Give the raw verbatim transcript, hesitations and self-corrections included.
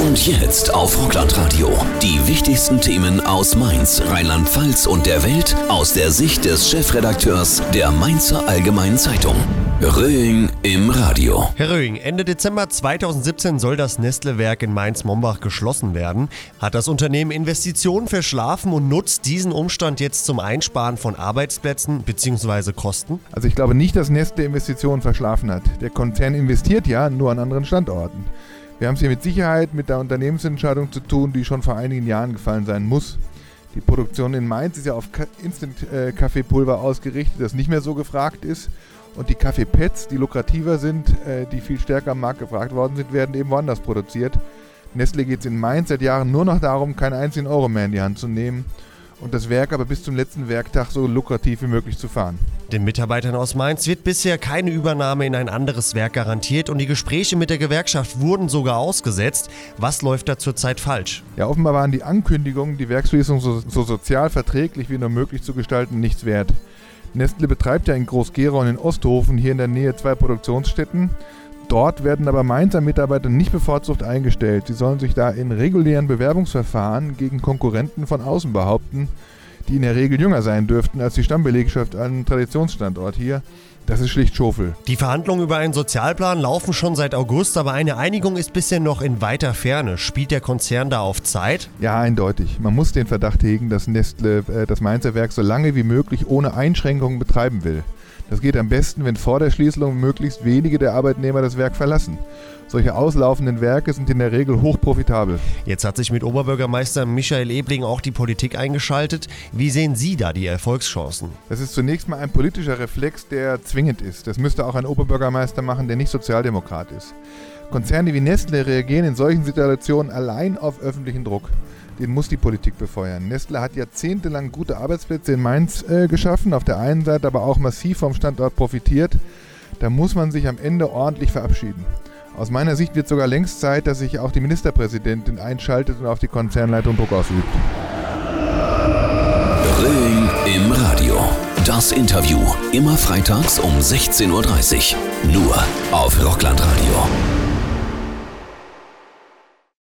Und jetzt auf Rockland Radio. Die wichtigsten Themen aus Mainz, Rheinland-Pfalz und der Welt aus der Sicht des Chefredakteurs der Mainzer Allgemeinen Zeitung. Röing im Radio. Herr Röing, Ende Dezember zweitausendsiebzehn soll das Nestle-Werk in Mainz-Mombach geschlossen werden. Hat das Unternehmen Investitionen verschlafen und nutzt diesen Umstand jetzt zum Einsparen von Arbeitsplätzen bzw. Kosten? Also ich glaube nicht, dass Nestle Investitionen verschlafen hat. Der Konzern investiert ja, nur an anderen Standorten. Wir haben es hier mit Sicherheit mit der Unternehmensentscheidung zu tun, die schon vor einigen Jahren gefallen sein muss. Die Produktion in Mainz ist ja auf Instant-Kaffeepulver ausgerichtet, das nicht mehr so gefragt ist. Und die Kaffeepads, die lukrativer sind, die viel stärker am Markt gefragt worden sind, werden eben woanders produziert. Nestle geht es in Mainz seit Jahren nur noch darum, keinen einzigen Euro mehr in die Hand zu nehmen und das Werk aber bis zum letzten Werktag so lukrativ wie möglich zu fahren. Den Mitarbeitern aus Mainz wird bisher keine Übernahme in ein anderes Werk garantiert und die Gespräche mit der Gewerkschaft wurden sogar ausgesetzt. Was läuft da zurzeit falsch? Ja, offenbar waren die Ankündigungen, die Werksschließung so, so sozial verträglich wie nur möglich zu gestalten, nichts wert. Nestle betreibt ja in Groß-Gerau und in Osthofen hier in der Nähe zwei Produktionsstätten. Dort werden aber Mainzer Mitarbeiter nicht bevorzugt eingestellt. Sie sollen sich da in regulären Bewerbungsverfahren gegen Konkurrenten von außen behaupten, die in der Regel jünger sein dürften als die Stammbelegschaft an einem Traditionsstandort hier. Das ist schlicht Schofel. Die Verhandlungen über einen Sozialplan laufen schon seit August, aber eine Einigung ist bisher noch in weiter Ferne. Spielt der Konzern da auf Zeit? Ja, eindeutig. Man muss den Verdacht hegen, dass Nestle äh, das Mainzer Werk so lange wie möglich ohne Einschränkungen betreiben will. Das geht am besten, wenn vor der Schließung möglichst wenige der Arbeitnehmer das Werk verlassen. Solche auslaufenden Werke sind in der Regel hochprofitabel. Jetzt hat sich mit Oberbürgermeister Michael Ebling auch die Politik eingeschaltet. Wie sehen Sie da die Erfolgschancen? Das ist zunächst mal ein politischer Reflex, der zwingend ist. Das müsste auch ein Oberbürgermeister machen, der nicht Sozialdemokrat ist. Konzerne wie Nestle reagieren in solchen Situationen allein auf öffentlichen Druck. Den muss die Politik befeuern. Nestle hat jahrzehntelang gute Arbeitsplätze in Mainz äh, geschaffen, auf der einen Seite aber auch massiv vom Standort profitiert. Da muss man sich am Ende ordentlich verabschieden. Aus meiner Sicht wird sogar längst Zeit, dass sich auch die Ministerpräsidentin einschaltet und auf die Konzernleitung Druck ausübt. Röing im Radio. Das Interview. Immer freitags um sechzehn Uhr dreißig. Nur auf Rockland Radio.